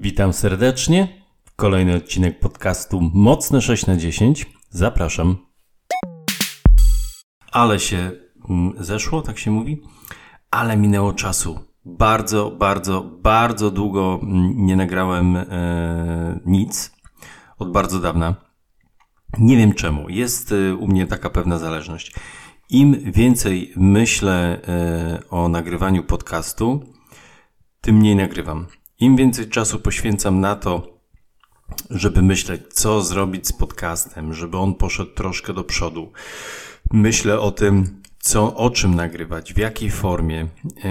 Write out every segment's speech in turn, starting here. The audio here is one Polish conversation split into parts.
Witam serdecznie. Kolejny odcinek podcastu Mocne 6/10. Zapraszam. Ale się zeszło, tak się mówi, ale minęło czasu. Bardzo długo nie nagrałem nic. Od bardzo dawna. Nie wiem czemu. Jest u mnie taka pewna zależność. Im więcej myślę o nagrywaniu podcastu, tym mniej nagrywam. Im więcej czasu poświęcam na to, żeby myśleć, co zrobić z podcastem, żeby on poszedł troszkę do przodu. Myślę o tym, o czym nagrywać, w jakiej formie,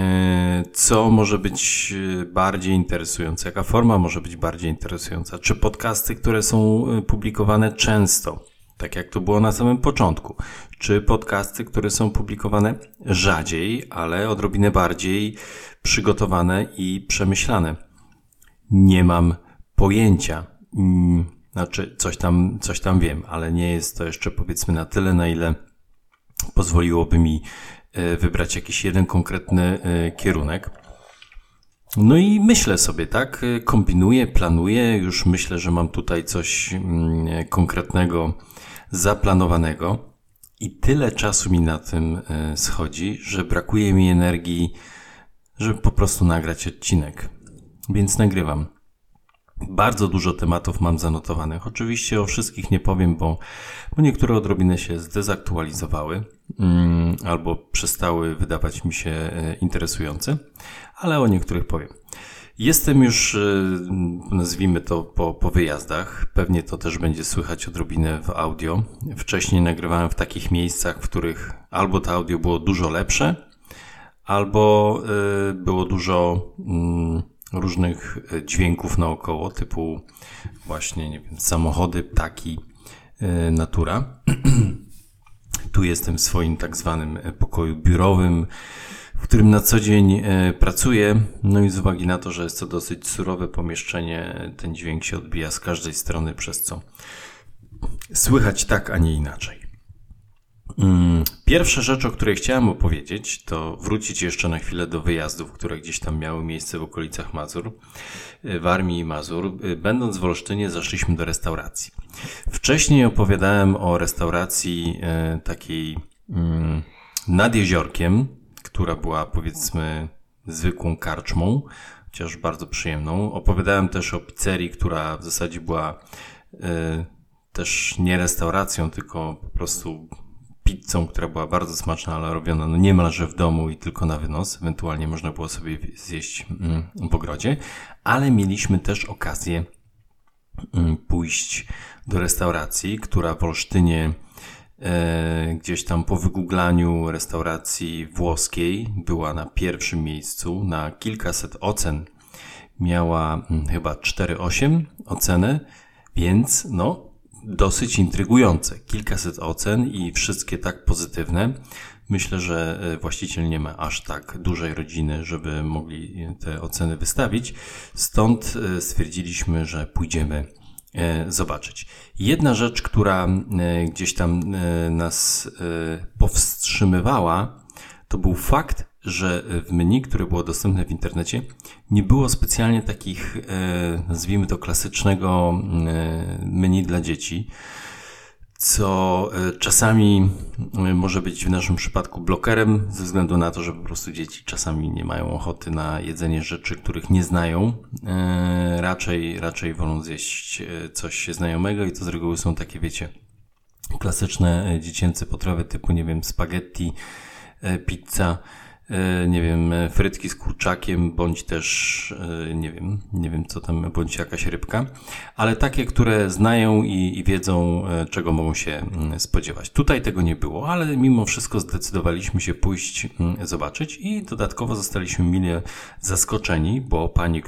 co może być bardziej interesujące, jaka forma może być bardziej interesująca, czy podcasty, które są publikowane często, tak jak to było na samym początku, czy podcasty, które są publikowane rzadziej, ale odrobinę bardziej przygotowane i przemyślane. Nie mam pojęcia. Znaczy, coś tam wiem, ale nie jest to jeszcze, powiedzmy, na tyle, na ile pozwoliłoby mi wybrać jakiś jeden konkretny kierunek. No i myślę sobie, tak? Kombinuję, planuję, już myślę, że mam tutaj coś konkretnego zaplanowanego i tyle czasu mi na tym schodzi, że brakuje mi energii, żeby po prostu nagrać odcinek. Więc nagrywam. Bardzo dużo tematów mam zanotowanych. Oczywiście o wszystkich nie powiem, bo niektóre odrobinę się zdezaktualizowały albo przestały wydawać mi się interesujące, ale o niektórych powiem. Jestem już, nazwijmy to, po wyjazdach. Pewnie to też będzie słychać odrobinę w audio. Wcześniej nagrywałem w takich miejscach, w których albo to audio było dużo lepsze, albo było dużo różnych dźwięków naokoło, typu właśnie, nie wiem, samochody, ptaki, natura. Tu jestem w swoim tak zwanym pokoju biurowym, w którym na co dzień pracuję. No i z uwagi na to, że jest to dosyć surowe pomieszczenie, ten dźwięk się odbija z każdej strony, przez co słychać tak, a nie inaczej. Pierwsza rzecz, o której chciałem opowiedzieć, to wrócić jeszcze na chwilę do wyjazdów, które gdzieś tam miały miejsce w okolicach Mazur, Warmii i Mazur. Będąc w Olsztynie, zaszliśmy do restauracji. Wcześniej opowiadałem o restauracji takiej nad jeziorkiem, która była, powiedzmy, zwykłą karczmą, chociaż bardzo przyjemną. Opowiadałem też o pizzerii, która w zasadzie była też nie restauracją, tylko po prostu pizzą, która była bardzo smaczna, ale robiona niemalże w domu i tylko na wynos. Ewentualnie można było sobie zjeść w ogrodzie. Ale mieliśmy też okazję pójść do restauracji, która w Olsztynie gdzieś tam po wygooglaniu restauracji włoskiej była na pierwszym miejscu. Na kilkaset ocen miała chyba 4,8 ocenę, więc dosyć intrygujące. Kilkaset ocen i wszystkie tak pozytywne. Myślę, że właściciel nie ma aż tak dużej rodziny, żeby mogli te oceny wystawić. Stąd stwierdziliśmy, że pójdziemy zobaczyć. Jedna rzecz, która gdzieś tam nas powstrzymywała, to był fakt, że w menu, które było dostępne w internecie, nie było specjalnie takich, nazwijmy to, klasycznego menu dla dzieci, co czasami może być w naszym przypadku blokerem, ze względu na to, że po prostu dzieci czasami nie mają ochoty na jedzenie rzeczy, których nie znają. Raczej wolą zjeść coś znajomego i to z reguły są takie, wiecie, klasyczne dziecięce potrawy typu, nie wiem, spaghetti, pizza, nie wiem, frytki z kurczakiem, bądź też, nie wiem co tam, bądź jakaś rybka, ale takie, które znają i wiedzą, czego mogą się spodziewać. Tutaj tego nie było, ale mimo wszystko zdecydowaliśmy się pójść zobaczyć i dodatkowo zostaliśmy mile zaskoczeni, bo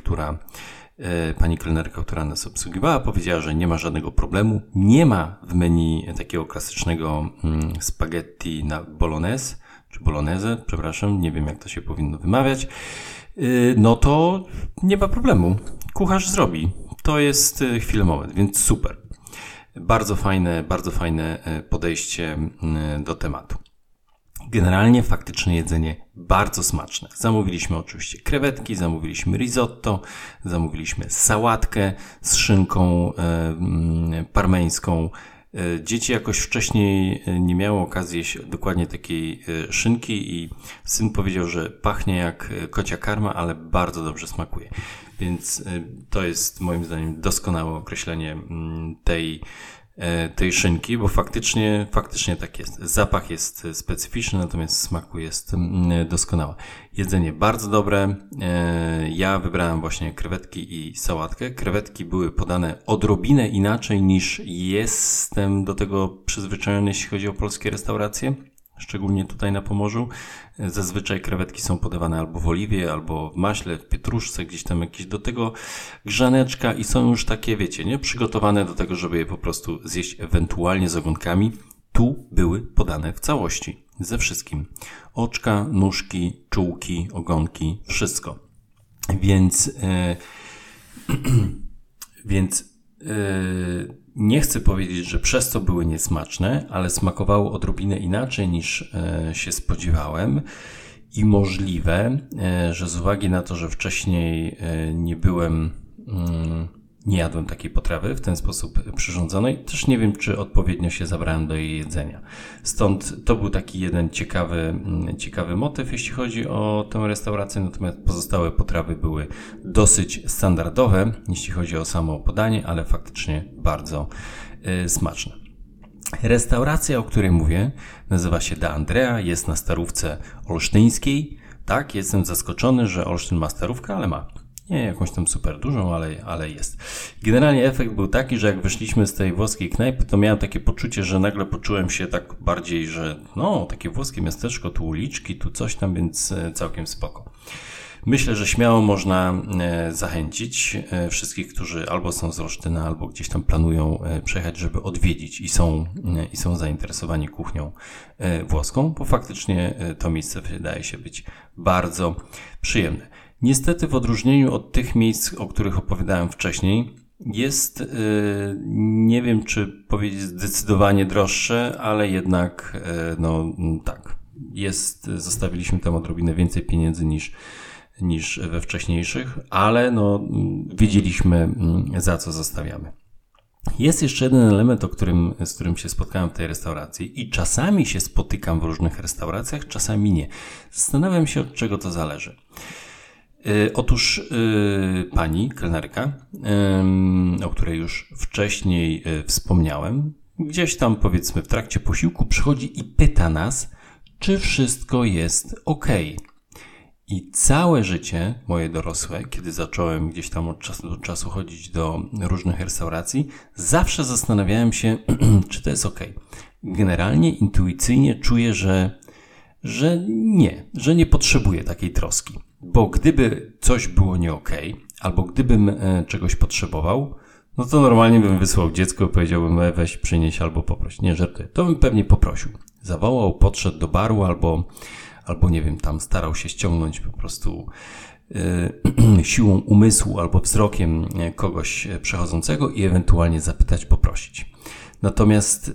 pani kelnerka, która nas obsługiwała, powiedziała, że nie ma żadnego problemu. Nie ma w menu takiego klasycznego spaghetti na bolognese, czy bolognese, przepraszam, nie wiem jak to się powinno wymawiać. No to nie ma problemu. Kucharz zrobi. To jest chwilę, moment, więc super. Bardzo fajne podejście do tematu. Generalnie faktycznie jedzenie bardzo smaczne. Zamówiliśmy oczywiście krewetki, zamówiliśmy risotto, zamówiliśmy sałatkę z szynką parmeńską. Dzieci jakoś wcześniej nie miały okazji jeść dokładnie takiej szynki i syn powiedział, że pachnie jak kocia karma, ale bardzo dobrze smakuje. Więc to jest moim zdaniem doskonałe określenie tej szynki, bo faktycznie tak jest. Zapach jest specyficzny, natomiast smaku jest doskonały. Jedzenie bardzo dobre. Ja wybrałem właśnie krewetki i sałatkę. Krewetki były podane odrobinę inaczej niż jestem do tego przyzwyczajony, jeśli chodzi o polskie restauracje. Szczególnie tutaj na Pomorzu. Zazwyczaj krewetki są podawane albo w oliwie, albo w maśle, w pietruszce, gdzieś tam jakieś do tego grzaneczka i są już takie, wiecie, nie? Przygotowane do tego, żeby je po prostu zjeść ewentualnie z ogonkami. Tu były podane w całości, ze wszystkim. Oczka, nóżki, czułki, ogonki, wszystko. Więc nie chcę powiedzieć, że przez to były niesmaczne, ale smakowało odrobinę inaczej niż się spodziewałem i możliwe, że z uwagi na to, że wcześniej nie jadłem takiej potrawy w ten sposób przyrządzonej, też nie wiem, czy odpowiednio się zabrałem do jej jedzenia. Stąd to był taki jeden ciekawy motyw, jeśli chodzi o tę restaurację, natomiast pozostałe potrawy były dosyć standardowe, jeśli chodzi o samo podanie, ale faktycznie bardzo smaczne. Restauracja, o której mówię, nazywa się De Andrea, jest na Starówce Olsztyńskiej. Tak, jestem zaskoczony, że Olsztyn ma starówkę, ale ma. Nie jakąś tam super dużą, ale jest. Generalnie efekt był taki, że jak wyszliśmy z tej włoskiej knajpy, to miałem takie poczucie, że nagle poczułem się tak bardziej, że takie włoskie miasteczko, tu uliczki, tu coś tam, więc całkiem spoko. Myślę, że śmiało można zachęcić wszystkich, którzy albo są z Olsztyna, albo gdzieś tam planują przejechać, żeby odwiedzić i są zainteresowani kuchnią włoską, bo faktycznie to miejsce wydaje się być bardzo przyjemne. Niestety w odróżnieniu od tych miejsc, o których opowiadałem wcześniej, jest, nie wiem czy powiedzieć zdecydowanie droższe, ale jednak, tak, zostawiliśmy tam odrobinę więcej pieniędzy niż we wcześniejszych, ale wiedzieliśmy, za co zostawiamy. Jest jeszcze jeden element, z którym się spotkałem w tej restauracji i czasami się spotykam w różnych restauracjach, czasami nie. Zastanawiam się, od czego to zależy. Otóż pani kelnerka, o której już wcześniej wspomniałem, gdzieś tam powiedzmy w trakcie posiłku przychodzi i pyta nas, czy wszystko jest ok. I całe życie moje dorosłe, kiedy zacząłem gdzieś tam od czasu do czasu chodzić do różnych restauracji, zawsze zastanawiałem się, czy to jest ok. Generalnie intuicyjnie czuję, że nie potrzebuję takiej troski. Bo gdyby coś było nie okej, albo gdybym czegoś potrzebował, to normalnie bym wysłał dziecko i powiedziałbym, weź przynieś albo poproś. Nie, żartuję. To bym pewnie poprosił. Zawołał, podszedł do baru albo nie wiem, tam starał się ściągnąć po prostu siłą umysłu albo wzrokiem kogoś przechodzącego i ewentualnie zapytać, poprosić. Natomiast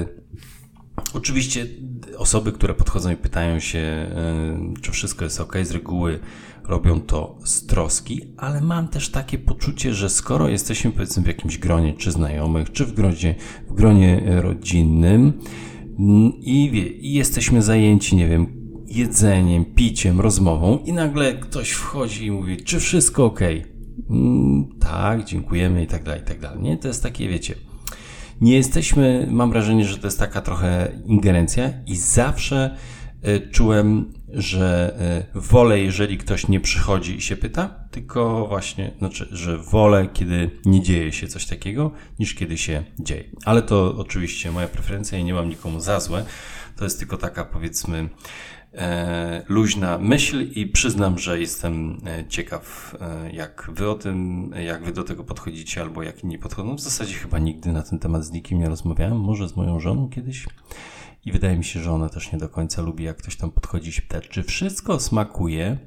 oczywiście osoby, które podchodzą i pytają się, czy wszystko jest ok, z reguły robią to z troski, ale mam też takie poczucie, że skoro jesteśmy powiedzmy w jakimś gronie, czy znajomych, czy w gronie rodzinnym i jesteśmy zajęci, nie wiem, jedzeniem, piciem, rozmową i nagle ktoś wchodzi i mówi, czy wszystko ok? Tak, dziękujemy i tak dalej, i tak dalej. Nie, to jest takie, wiecie, nie jesteśmy, mam wrażenie, że to jest taka trochę ingerencja i zawsze czułem, że wolę, jeżeli ktoś nie przychodzi i się pyta, tylko właśnie, że wolę, kiedy nie dzieje się coś takiego, niż kiedy się dzieje. Ale to oczywiście moja preferencja i nie mam nikomu za złe. To jest tylko taka, powiedzmy, luźna myśl i przyznam, że jestem ciekaw, jak wy do tego podchodzicie, albo jak inni podchodzą. W zasadzie chyba nigdy na ten temat z nikim nie rozmawiałem, może z moją żoną kiedyś i wydaje mi się, że ona też nie do końca lubi, jak ktoś tam podchodzi i się pyta, czy wszystko smakuje.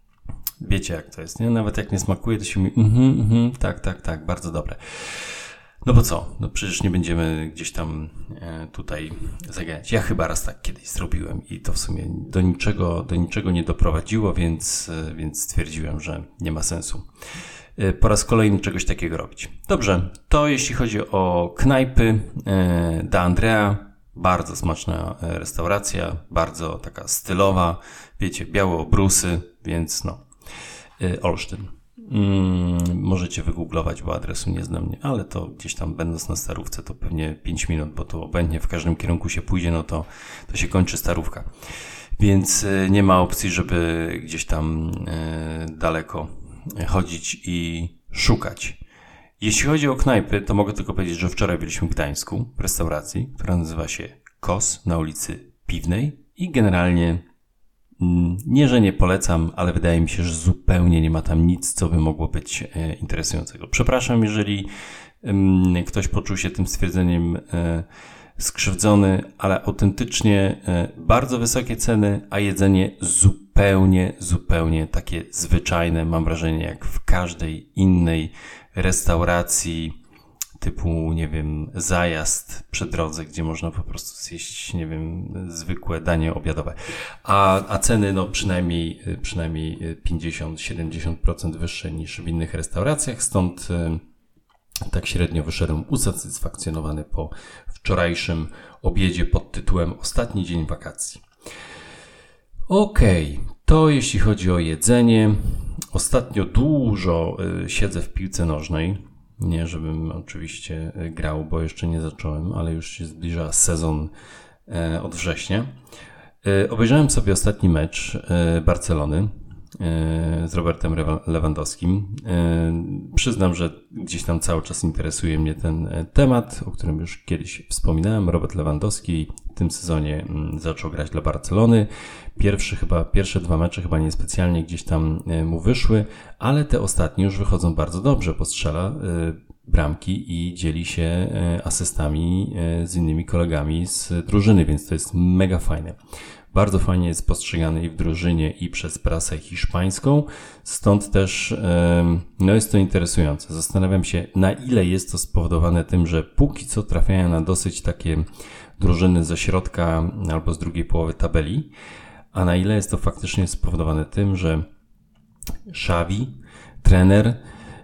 Wiecie, jak to jest, nie? Nawet jak nie smakuje, to się mówi, tak, bardzo dobre. No bo co? No przecież nie będziemy gdzieś tam tutaj zaganiać. Ja chyba raz tak kiedyś zrobiłem i to w sumie do niczego nie doprowadziło, więc stwierdziłem, że nie ma sensu po raz kolejny czegoś takiego robić. Dobrze, to jeśli chodzi o knajpy, Da Andrea, bardzo smaczna restauracja, bardzo taka stylowa, wiecie, białe obrusy, więc no, Olsztyn. Możecie wygooglować, bo adresu nie znam, ale to gdzieś tam będąc na Starówce to pewnie 5 minut, bo to obędnie w każdym kierunku się pójdzie, no to się kończy Starówka. Więc nie ma opcji, żeby gdzieś tam daleko chodzić i szukać. Jeśli chodzi o knajpy, to mogę tylko powiedzieć, że wczoraj byliśmy w Gdańsku, w restauracji, która nazywa się Kos na ulicy Piwnej i generalnie nie, że nie polecam, ale wydaje mi się, że zupełnie nie ma tam nic, co by mogło być interesującego. Przepraszam, jeżeli ktoś poczuł się tym stwierdzeniem skrzywdzony, ale autentycznie bardzo wysokie ceny, a jedzenie zupełnie takie zwyczajne, mam wrażenie, jak w każdej innej restauracji typu, nie wiem, Zajazd przy drodze, gdzie można po prostu zjeść, nie wiem, zwykłe danie obiadowe. A ceny, no przynajmniej 50-70% wyższe niż w innych restauracjach, stąd tak średnio wyszedłem usatysfakcjonowany po wczorajszym obiedzie pod tytułem Ostatni dzień wakacji. Okej, to jeśli chodzi o jedzenie. Ostatnio dużo siedzę w piłce nożnej. Nie, żebym oczywiście grał, bo jeszcze nie zacząłem, ale już się zbliża sezon od września. Obejrzałem sobie ostatni mecz Barcelony z Robertem Lewandowskim. Przyznam, że gdzieś tam cały czas interesuje mnie ten temat, o którym już kiedyś wspominałem. Robert Lewandowski w tym sezonie zaczął grać dla Barcelony. Pierwsze 2 mecze chyba niespecjalnie gdzieś tam mu wyszły, ale te ostatnie już wychodzą bardzo dobrze, bo strzela bramki i dzieli się asystami z innymi kolegami z drużyny, więc to jest mega fajne. Bardzo fajnie jest postrzegany i w drużynie, i przez prasę hiszpańską, stąd też no jest to interesujące. Zastanawiam się, na ile jest to spowodowane tym, że póki co trafiają na dosyć takie drużyny ze środka albo z drugiej połowy tabeli, a na ile jest to faktycznie spowodowane tym, że Xavi, trener,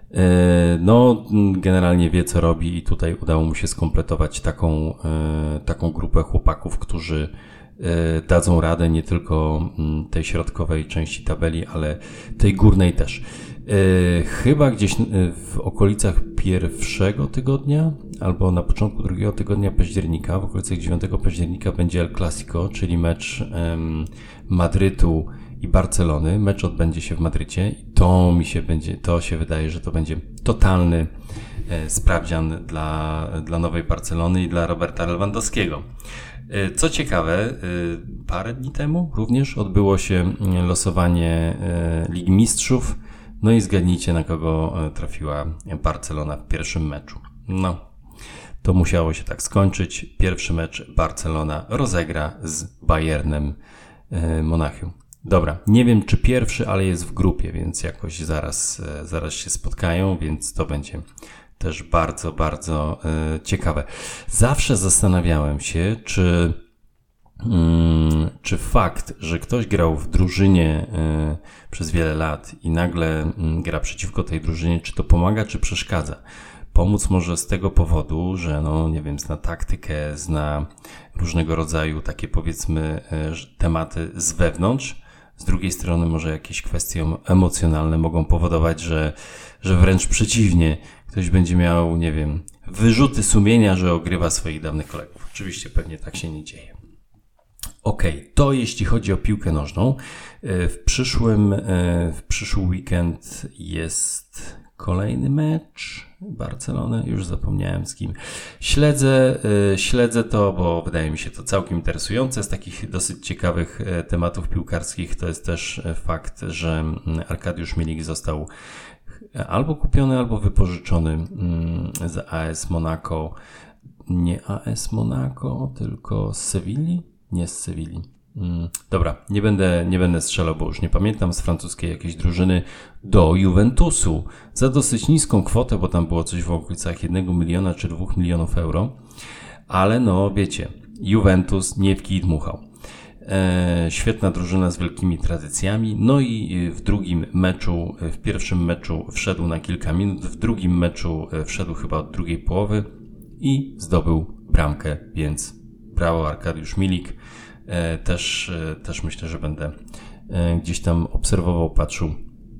no generalnie wie, co robi i tutaj udało mu się skompletować taką grupę chłopaków, którzy dadzą radę nie tylko tej środkowej części tabeli, ale tej górnej też. Chyba gdzieś w okolicach pierwszego tygodnia albo na początku drugiego tygodnia października, w okolicach 9 października będzie El Clasico, czyli mecz Madrytu i Barcelony. Mecz odbędzie się w Madrycie i to się wydaje, że to będzie totalny sprawdzian dla nowej Barcelony i dla Roberta Lewandowskiego. Co ciekawe, parę dni temu również odbyło się losowanie Ligi Mistrzów. No i zgadnijcie, na kogo trafiła Barcelona w pierwszym meczu. No, to musiało się tak skończyć. Pierwszy mecz Barcelona rozegra z Bayernem Monachium. Dobra, nie wiem czy pierwszy, ale jest w grupie, więc jakoś zaraz się spotkają, więc to będzie też bardzo ciekawe. Zawsze zastanawiałem się, czy fakt, że ktoś grał w drużynie przez wiele lat i nagle gra przeciwko tej drużynie, czy to pomaga, czy przeszkadza. Pomóc może z tego powodu, że no nie wiem, zna taktykę, zna różnego rodzaju takie powiedzmy tematy z wewnątrz. Z drugiej strony może jakieś kwestie emocjonalne mogą powodować, że wręcz przeciwnie, ktoś będzie miał, nie wiem, wyrzuty sumienia, że ogrywa swoich dawnych kolegów. Oczywiście pewnie tak się nie dzieje. Okej, to jeśli chodzi o piłkę nożną. W przyszły weekend jest kolejny mecz Barcelony, już zapomniałem z kim. Śledzę to, bo wydaje mi się to całkiem interesujące. Z takich dosyć ciekawych tematów piłkarskich to jest też fakt, że Arkadiusz Milik został albo kupiony, albo wypożyczony z AS Monaco. Nie AS Monaco, tylko z Sewilli? Nie z Sewilli. Dobra, nie będę strzelał, bo już nie pamiętam, z francuskiej jakiejś drużyny do Juventusu za dosyć niską kwotę, bo tam było coś w okolicach 1 miliona czy 2 milionów euro, ale no wiecie, Juventus nie w kij dmuchał. Świetna drużyna z wielkimi tradycjami, no i w pierwszym meczu wszedł na kilka minut, w drugim meczu wszedł chyba od drugiej połowy i zdobył bramkę, więc brawo Arkadiusz Milik. Też myślę, że będę gdzieś tam obserwował, patrzył,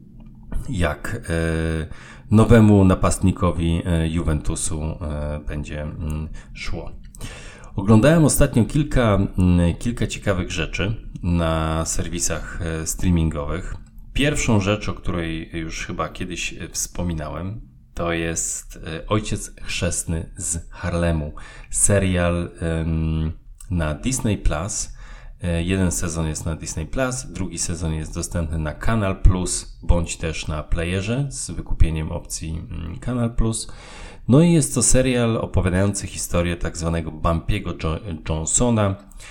jak nowemu napastnikowi Juventusu będzie szło. Oglądałem ostatnio kilka ciekawych rzeczy na serwisach streamingowych. Pierwszą rzecz, o której już chyba kiedyś wspominałem, to jest Ojciec Chrzestny z Harlemu. Serial na Disney Plus. Jeden sezon jest na Disney Plus, drugi sezon jest dostępny na Kanal Plus, bądź też na playerze z wykupieniem opcji Kanal Plus. No i jest to serial opowiadający historię tak zwanego Bumpiego Johnsona,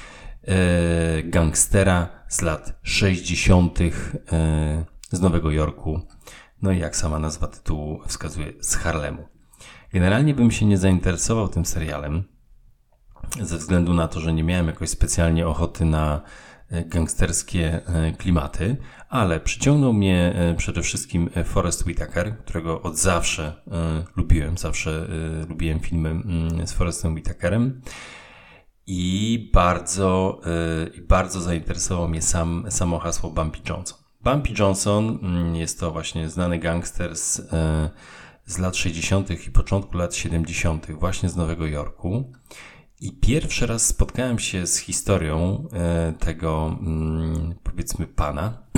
gangstera z lat 60. Z Nowego Jorku. No i jak sama nazwa tytułu wskazuje, z Harlemu. Generalnie bym się nie zainteresował tym serialem, ze względu na to, że nie miałem jakoś specjalnie ochoty na gangsterskie klimaty, ale przyciągnął mnie przede wszystkim Forest Whitaker, którego od zawsze lubiłem. Zawsze lubiłem filmy z Forestem Whitakerem i bardzo zainteresował mnie samo hasło Bumpy Johnson. Bumpy Johnson jest to właśnie znany gangster z lat 60. i początku lat 70. właśnie z Nowego Jorku. I pierwszy raz spotkałem się z historią tego, powiedzmy, pana,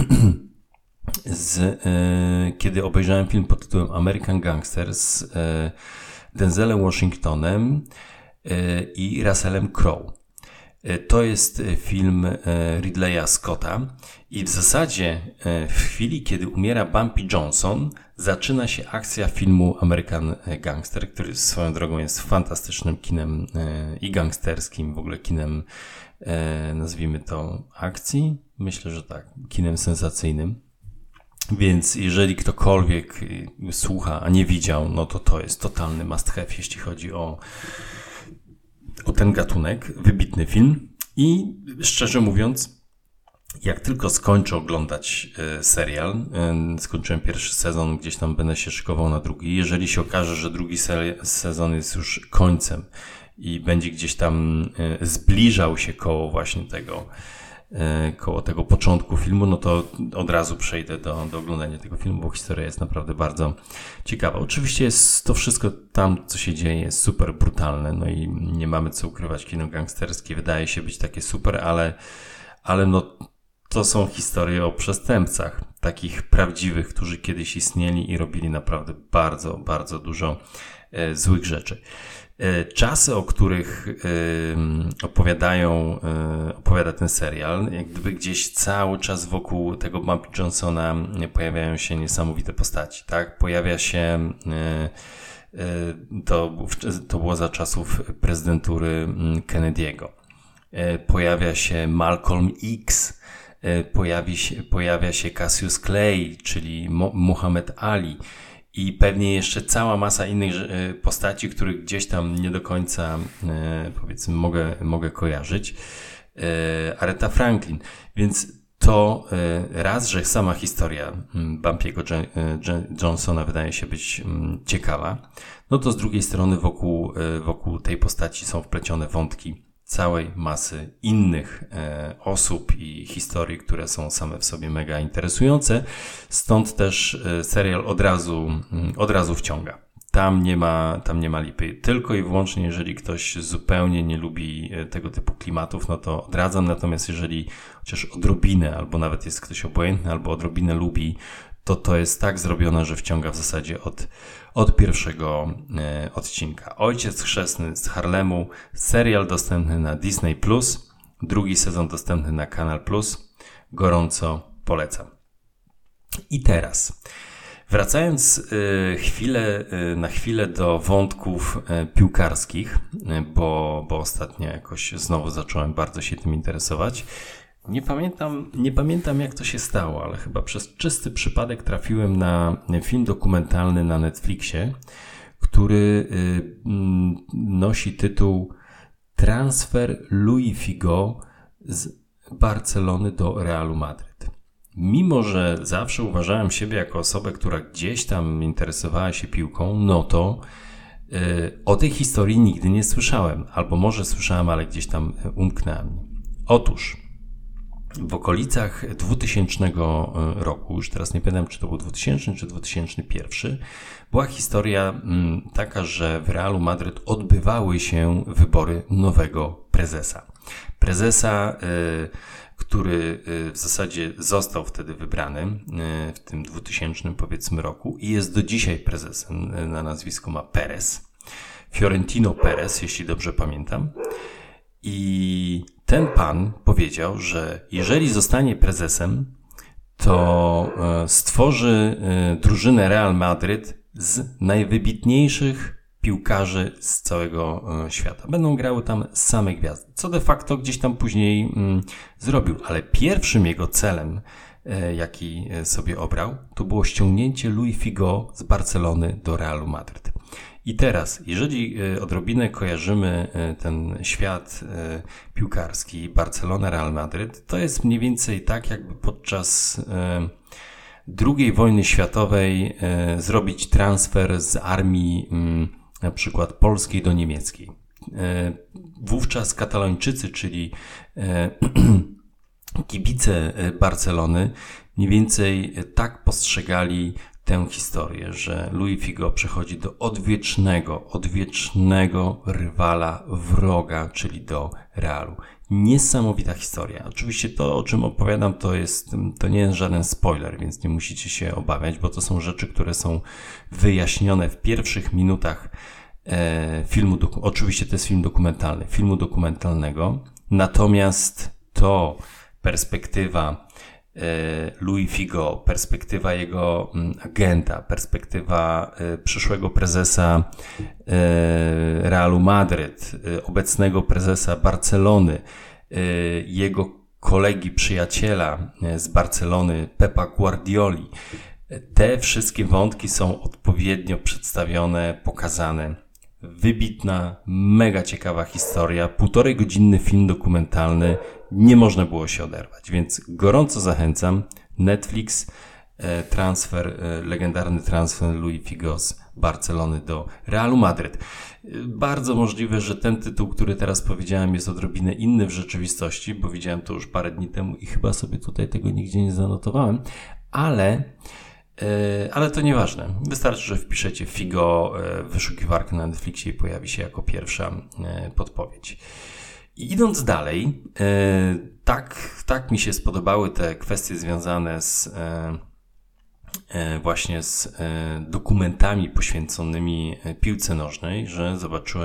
kiedy obejrzałem film pod tytułem American Gangster z Denzelem Washingtonem i Russellem Crowe. To jest film Ridleya Scotta i w zasadzie w chwili, kiedy umiera Bumpy Johnson, zaczyna się akcja filmu American Gangster, który swoją drogą jest fantastycznym kinem i gangsterskim, w ogóle kinem, nazwijmy to, akcji. Myślę, że tak, kinem sensacyjnym. Więc jeżeli ktokolwiek słucha, a nie widział, no to jest totalny must have, jeśli chodzi o ten gatunek. Wybitny film. I szczerze mówiąc, jak tylko skończę oglądać serial, skończyłem pierwszy sezon, gdzieś tam będę się szykował na drugi. Jeżeli się okaże, że drugi sezon jest już końcem i będzie gdzieś tam zbliżał się koło właśnie koło tego początku filmu, no to od razu przejdę do oglądania tego filmu, bo historia jest naprawdę bardzo ciekawa. Oczywiście jest to wszystko tam, co się dzieje, jest super brutalne, no i nie mamy co ukrywać, kino gangsterskie wydaje się być takie super, ale no to są historie o przestępcach, takich prawdziwych, którzy kiedyś istnieli i robili naprawdę bardzo, bardzo dużo złych rzeczy. Czasy, o których opowiada ten serial, jak gdyby gdzieś cały czas wokół tego Bumpy Johnsona pojawiają się niesamowite postaci, tak? Pojawia się, to było za czasów prezydentury Kennedy'ego. Pojawia się Malcolm X, pojawia się Cassius Clay, czyli Muhammad Ali. I pewnie jeszcze cała masa innych postaci, których gdzieś tam nie do końca, powiedzmy, mogę kojarzyć. Aretha Franklin. Więc to raz, że sama historia Bumpiego Johnsona wydaje się być ciekawa, no to z drugiej strony wokół tej postaci są wplecione wątki całej masy innych osób i historii, które są same w sobie mega interesujące. Stąd też serial od razu wciąga. Tam nie ma lipy. Tylko i wyłącznie, jeżeli ktoś zupełnie nie lubi tego typu klimatów, no to odradzam. Natomiast jeżeli chociaż odrobinę, albo nawet jest ktoś obojętny, albo odrobinę lubi, to jest tak zrobione, że wciąga w zasadzie od pierwszego odcinka. Ojciec Chrzestny z Harlemu, serial dostępny na Disney+, drugi sezon dostępny na Kanal Plus. Gorąco polecam. I teraz, wracając na chwilę do wątków piłkarskich, bo ostatnio jakoś znowu zacząłem bardzo się tym interesować. Nie pamiętam jak to się stało, ale chyba przez czysty przypadek trafiłem na film dokumentalny na Netflixie, który nosi tytuł Transfer Louis Figo z Barcelony do Realu Madryt. Mimo że zawsze uważałem siebie jako osobę, która gdzieś tam interesowała się piłką, no to o tej historii nigdy nie słyszałem. Albo może słyszałem, ale gdzieś tam umknęła mi. Otóż w okolicach 2000 roku, już teraz nie pamiętam, czy to był 2000 czy 2001, była historia taka, że w Realu Madryt odbywały się wybory nowego prezesa. Prezesa, który w zasadzie został wtedy wybrany w tym 2000 powiedzmy roku i jest do dzisiaj prezesem, na nazwisko ma Perez. Fiorentino Perez, jeśli dobrze pamiętam. I ten pan powiedział, że jeżeli zostanie prezesem, to stworzy drużynę Real Madryt z najwybitniejszych piłkarzy z całego świata. Będą grały tam same gwiazdy, co de facto gdzieś tam później zrobił. Ale pierwszym jego celem, jaki sobie obrał, to było ściągnięcie Louis Figo z Barcelony do Realu Madryt. I teraz, jeżeli odrobinę kojarzymy ten świat piłkarski, Barcelona, Real Madryt, to jest mniej więcej tak, jakby podczas II wojny światowej zrobić transfer z armii na przykład polskiej do niemieckiej. Wówczas Katalończycy, czyli kibice Barcelony, mniej więcej tak postrzegali tę historię, że Louis Figo przechodzi do odwiecznego rywala, wroga, czyli do Realu. Niesamowita historia. Oczywiście to, o czym opowiadam, to nie jest żaden spoiler, więc nie musicie się obawiać, bo to są rzeczy, które są wyjaśnione w pierwszych minutach filmu. Oczywiście to jest film dokumentalny, filmu dokumentalnego. Natomiast to perspektywa Louis Figo, perspektywa jego agenta, perspektywa przyszłego prezesa Realu Madryt, obecnego prezesa Barcelony, jego kolegi, przyjaciela z Barcelony, Pepa Guardioli. Te wszystkie wątki są odpowiednio przedstawione, pokazane. Wybitna, mega ciekawa historia, 1,5-godzinny film dokumentalny, nie można było się oderwać, więc gorąco zachęcam. Netflix, legendarny transfer Louis Figo z Barcelony do Realu Madryt. Bardzo możliwe, że ten tytuł, który teraz powiedziałem, jest odrobinę inny w rzeczywistości, bo widziałem to już parę dni temu i chyba sobie tutaj tego nigdzie nie zanotowałem, ale to nieważne. Wystarczy, że wpiszecie Figo w wyszukiwarkę na Netflixie i pojawi się jako pierwsza podpowiedź. I idąc dalej, tak mi się spodobały te kwestie związane właśnie z dokumentami poświęconymi piłce nożnej, że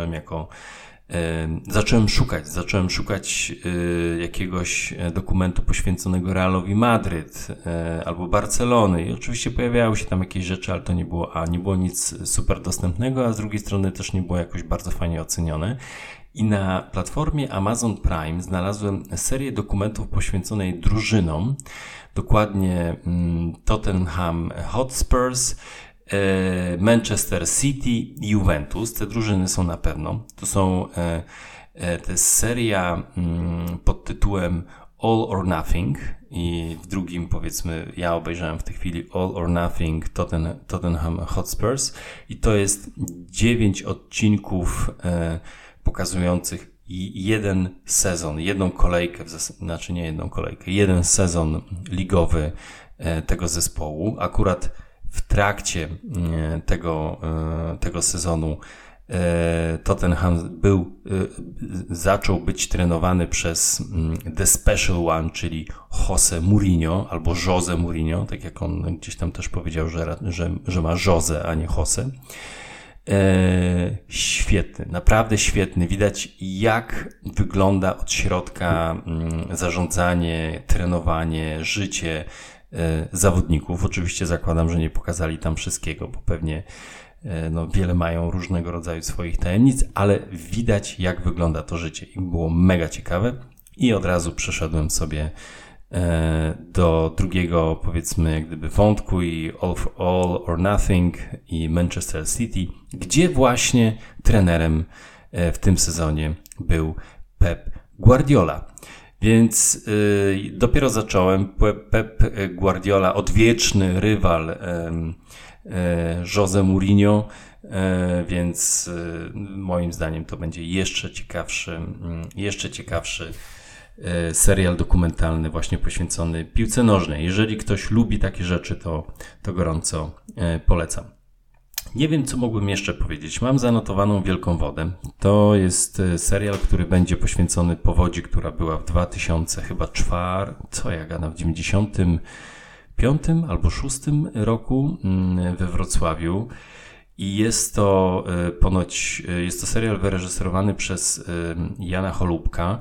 zacząłem szukać jakiegoś dokumentu poświęconego Realowi Madryt albo Barcelony i oczywiście pojawiały się tam jakieś rzeczy, ale to nie było nic super dostępnego, a z drugiej strony też nie było jakoś bardzo fajnie ocenione. I na platformie Amazon Prime znalazłem serię dokumentów poświęconej drużynom, dokładnie Tottenham Hotspurs, Manchester City i Juventus. Te drużyny są na pewno. To jest seria pod tytułem All or Nothing i w drugim, powiedzmy, ja obejrzałem w tej chwili All or Nothing Tottenham Hotspurs i to jest 9 odcinków pokazujących jeden sezon, jeden sezon ligowy tego zespołu. Akurat w trakcie tego sezonu Tottenham zaczął być trenowany przez The Special One, czyli Jose Mourinho, albo Jose Mourinho, tak jak on gdzieś tam też powiedział, że ma Jose, a nie Jose. Świetny, naprawdę świetny. Widać, jak wygląda od środka zarządzanie, trenowanie, życie zawodników. Oczywiście zakładam, że nie pokazali tam wszystkiego, bo pewnie wiele mają różnego rodzaju swoich tajemnic, ale widać, jak wygląda to życie i było mega ciekawe. i od razu przeszedłem sobie do drugiego, powiedzmy, jak gdyby wątku i All or Nothing i Manchester City, gdzie właśnie trenerem w tym sezonie był Pep Guardiola. Więc dopiero zacząłem. Pep Guardiola, odwieczny rywal Jose Mourinho, więc moim zdaniem to będzie jeszcze ciekawszy serial dokumentalny właśnie poświęcony piłce nożnej. Jeżeli ktoś lubi takie rzeczy, to gorąco polecam. Nie wiem, co mógłbym jeszcze powiedzieć. Mam zanotowaną Wielką Wodę. To jest serial, który będzie poświęcony powodzi, która była w 95 albo 6 roku we Wrocławiu. I jest to serial wyreżyserowany przez Jana Holubka.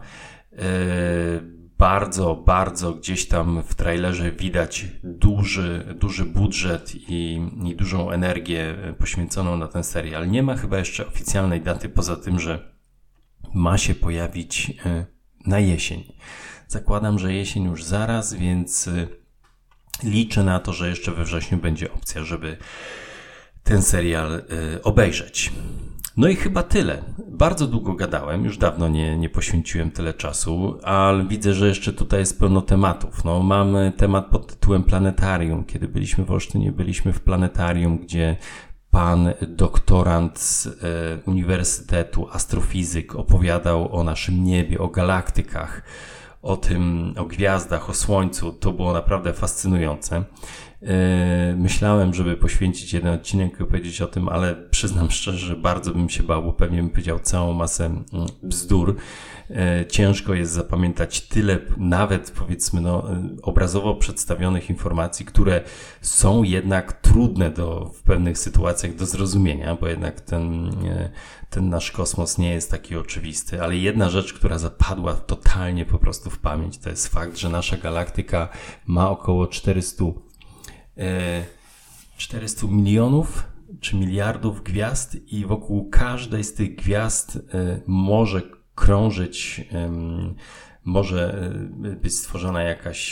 Bardzo gdzieś tam w trailerze widać duży budżet i dużą energię poświęconą na ten serial. Nie ma chyba jeszcze oficjalnej daty, poza tym, że ma się pojawić na jesień. Zakładam, że jesień już zaraz, więc liczę na to, że jeszcze we wrześniu będzie opcja, żeby ten serial obejrzeć. No i chyba tyle. Bardzo długo gadałem, już dawno nie poświęciłem tyle czasu, ale widzę, że jeszcze tutaj jest pełno tematów. No, mamy temat pod tytułem Planetarium. Kiedy byliśmy w Olsztynie, byliśmy w planetarium, gdzie pan doktorant z Uniwersytetu, astrofizyk, opowiadał o naszym niebie, o galaktykach, o gwiazdach, o Słońcu. To było naprawdę fascynujące. Myślałem, żeby poświęcić jeden odcinek i opowiedzieć o tym, ale przyznam szczerze, że bardzo bym się bał, bo pewnie bym powiedział całą masę bzdur. Ciężko jest zapamiętać tyle, nawet powiedzmy obrazowo przedstawionych informacji, które są jednak trudne w pewnych sytuacjach do zrozumienia, bo jednak ten nasz kosmos nie jest taki oczywisty, ale jedna rzecz, która zapadła totalnie po prostu w pamięć, to jest fakt, że nasza galaktyka ma około 400 milionów czy miliardów gwiazd i wokół każdej z tych gwiazd może krążyć, może być stworzona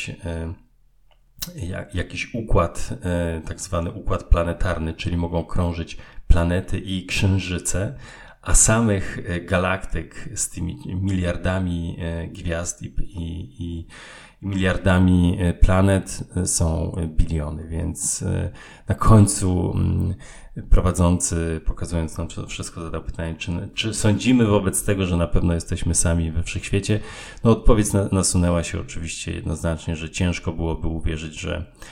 jakiś układ, tak zwany układ planetarny, czyli mogą krążyć planety i księżyce, a samych galaktyk z tymi miliardami gwiazd i miliardami planet są biliony, więc na końcu prowadzący, pokazując nam to wszystko, zadał pytanie, czy sądzimy wobec tego, że na pewno jesteśmy sami we wszechświecie? No, odpowiedź nasunęła się oczywiście jednoznacznie, że ciężko byłoby uwierzyć,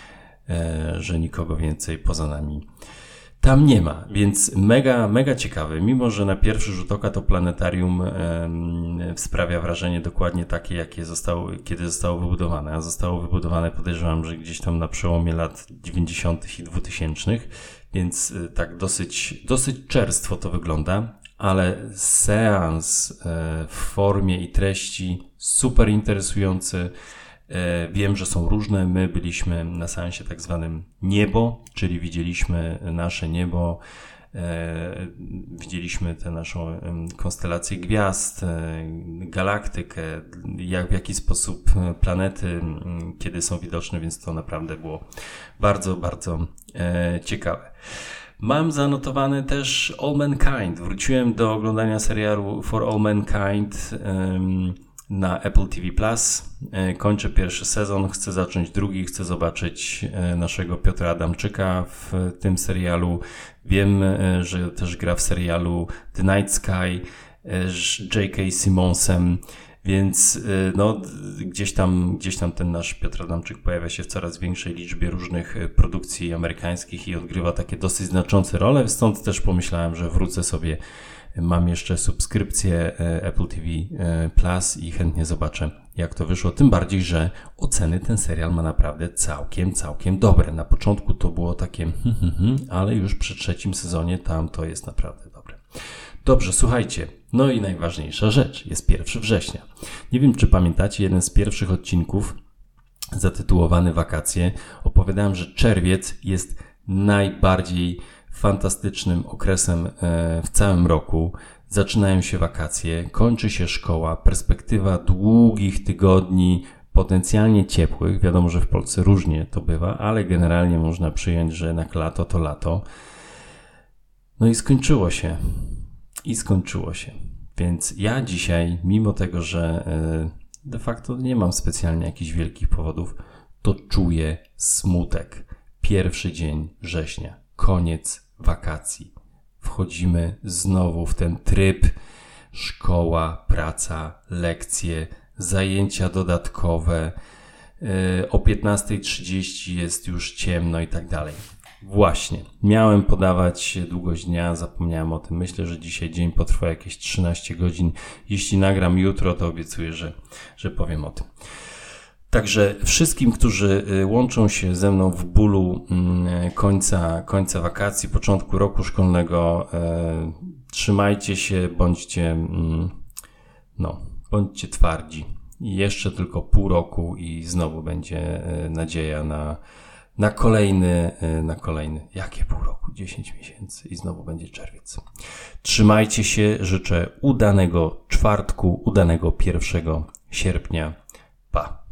że nikogo więcej poza nami tam nie ma, więc mega ciekawy, mimo że na pierwszy rzut oka to planetarium sprawia wrażenie dokładnie takie, kiedy zostało wybudowane, a zostało wybudowane, podejrzewam, że gdzieś tam na przełomie lat 90. i 2000, więc tak dosyć czerstwo to wygląda, ale seans w formie i treści super interesujący. Wiem, że są różne. My byliśmy na seansie tak zwanym niebo, czyli widzieliśmy nasze niebo, widzieliśmy tę naszą konstelację gwiazd, galaktykę, w jaki sposób planety, kiedy są widoczne, więc to naprawdę było bardzo ciekawe. Mam zanotowany też All Mankind. Wróciłem do oglądania serialu For All Mankind na Apple TV+. Kończę pierwszy sezon, chcę zacząć drugi, chcę zobaczyć naszego Piotra Adamczyka w tym serialu. Wiem, że też gra w serialu The Night Sky z J.K. Simmonsem, więc gdzieś tam ten nasz Piotr Adamczyk pojawia się w coraz większej liczbie różnych produkcji amerykańskich i odgrywa takie dosyć znaczące role, stąd też pomyślałem, że wrócę sobie. Mam jeszcze subskrypcję Apple TV Plus i chętnie zobaczę, jak to wyszło. Tym bardziej, że oceny ten serial ma naprawdę całkiem dobre. Na początku to było takie ale już przy trzecim sezonie tam to jest naprawdę dobre. Dobrze, słuchajcie. No i najważniejsza rzecz. Jest 1 września. Nie wiem, czy pamiętacie, jeden z pierwszych odcinków zatytułowany Wakacje. Opowiadałem, że czerwiec jest najbardziej fantastycznym okresem w całym roku. zaczynają się wakacje, kończy się szkoła, perspektywa długich tygodni, potencjalnie ciepłych. Wiadomo, że w Polsce różnie to bywa, ale generalnie można przyjąć, że jednak lato to lato. No i skończyło się. Więc ja dzisiaj, mimo tego, że de facto nie mam specjalnie jakichś wielkich powodów, to czuję smutek. Pierwszy dzień września, koniec wakacji. Wchodzimy znowu w ten tryb szkoła, praca, lekcje, zajęcia dodatkowe. O 15:30 jest już ciemno i tak dalej. Właśnie, miałem podawać długość dnia, zapomniałem o tym. Myślę, że dzisiaj dzień potrwa jakieś 13 godzin. Jeśli nagram jutro, to obiecuję, że powiem o tym. Także wszystkim, którzy łączą się ze mną w bólu końca wakacji, początku roku szkolnego, trzymajcie się, bądźcie twardzi. Jeszcze tylko pół roku i znowu będzie nadzieja na kolejny. Jakie pół roku? 10 miesięcy i znowu będzie czerwiec. Trzymajcie się, życzę udanego czwartku, udanego 1 sierpnia. Pa!